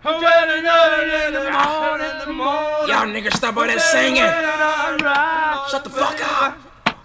Y'all niggas stop all that singing. Shut the fuck up.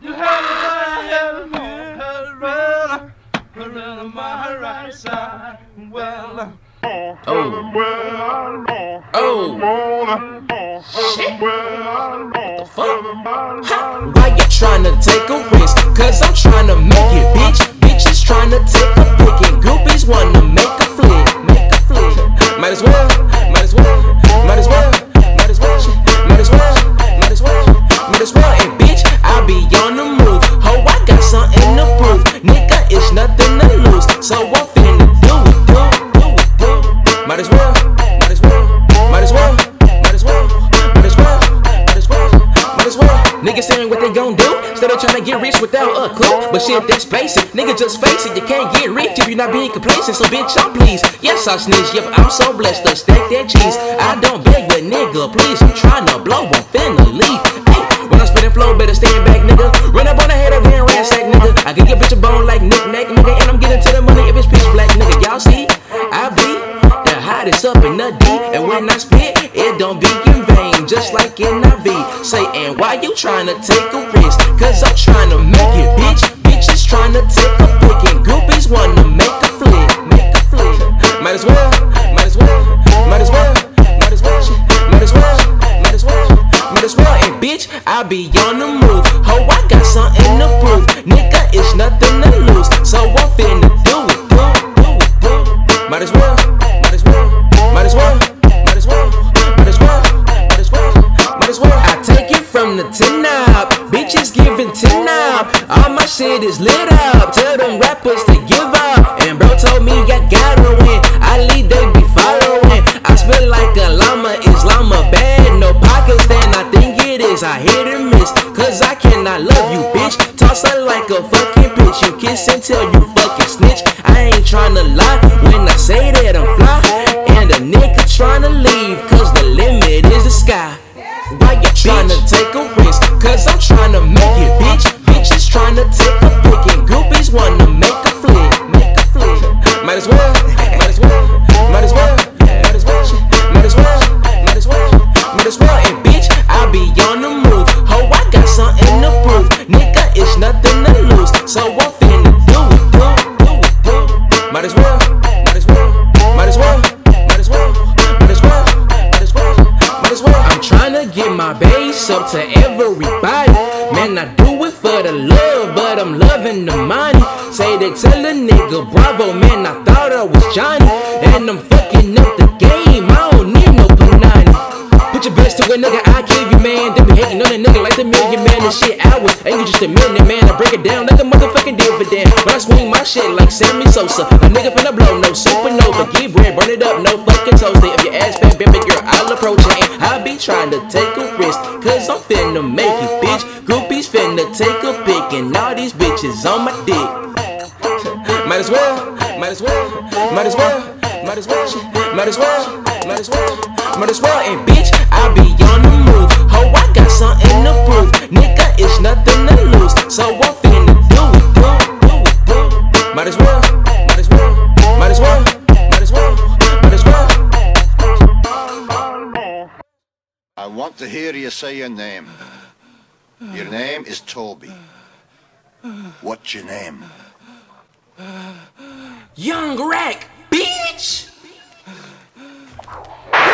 Shit. What the fuck? Ha. Why you tryna take a risk? Cause I'm tryna make it, bitch. Bitches tryna take a pick and groupies wanna make a flick. Make a flick. Might as well. Might as well. Might as well. Might as well. Might as well. Might as well. Might as well. And bitch, I be on the move. Ho, I got something to prove. Nigga, it's nothing to lose. So I'm finna do it. Might as well. Might as well. Might as well. Might as well. Might as well. Might as well. Might as well. Niggas saying what they gon' do. Instead of trying to get rich without a clue. But shit, that's basic. Nigga, just face it. You can't get rich if you're not being complacent. So bitch, I'm pleased. Yes, I snitch. Yep, I'm so blessed to stack that cheese. I don't beg, but nigga, please. I'm trying to blow. I'm finna leave. Hey, when I'm spitting flow, better stand back, nigga. Run up on the head of the ransack, nigga. I can get bitch a bone like Nick Nack, nigga. And I'm getting to the money if it's pitch black, nigga. Y'all see? I be the hottest up in the D. And when I spit, it don't be in vain. Just like NIV. Say, and why you tryna take a risk? Cause I'm tryna make it, bitch. Bitches tryna take a pick and groupies wanna make a flick. Make a flick. Might as well. Might as well. Might as well. Might as well. Might as well. Might as well. Might as well. And bitch, I be on the move. Ho, I got something to prove. Nigga, it's nothing to lose. So I'm finna do it. Might as well. Might as well. Might as well. Might as well. Might as well. Might as well. Might as well. I take it from the 10 up. Bitches giving 10 up. All my shit is lit up. Tell them rappers to give up. And bro told me I gotta win. I lead, they be following. I spit like a llama. Islamabad bad, no pockets. Then I think it is. I hit and miss. Cause I cannot love you, bitch. Toss her like a fucking bitch. You kiss until you fucking snitch. I ain't tryna lie when I say that I'm fly. And a nigga tryna leave. Cause the limit is the sky. Why you tryna take a risk? Cause I'm tryna make it, bitch. Bitches tryna take a pick and groupies wanna make a flick. Make a flick. Might as well. Might as well. Might as well. Might as well. Might as well. Might as well. Might as well. And bitch, I be on the move. Ho, I got something to prove. Nigga, it's nothing to lose. So I'm finna do it. Might as well. Might as well. Might as well. Might as well. Might as well. Might as well. Might as well. I'm tryna get my bass up to everybody. Man, I do it for the love, but I'm loving the money. Say they tell a nigga bravo, man, I thought I was Johnny. And I'm fucking up the game, I don't need no Punani. Put your best to a nigga, I give you, man. They be hating on a nigga like the million, man. This shit hours, ain't you just a minute, man. I break it down like a motherfucking dividend. When I swing my shit like Sammy Sosa, a nigga finna blow, no supernova. Get bread, burn it up, no fucking toaster. If your ass fat, baby girl, I'll approach it. And I be trying to take a risk, cause I'm finna make it, bitch. Groupies finna take a pick, and all these bitches on my dick. Might as well, might as well, might as well, might as well, might as well, might as well, might as well. And bitch, I be on the move. Ho, I got something to prove. Nigga, it's nothing to lose. So I'm finna do it. Might as well, might as well, might as well, might as well, might as well. I want to hear you say your name. Your name is Toby. What's your name? Young Rack, bitch!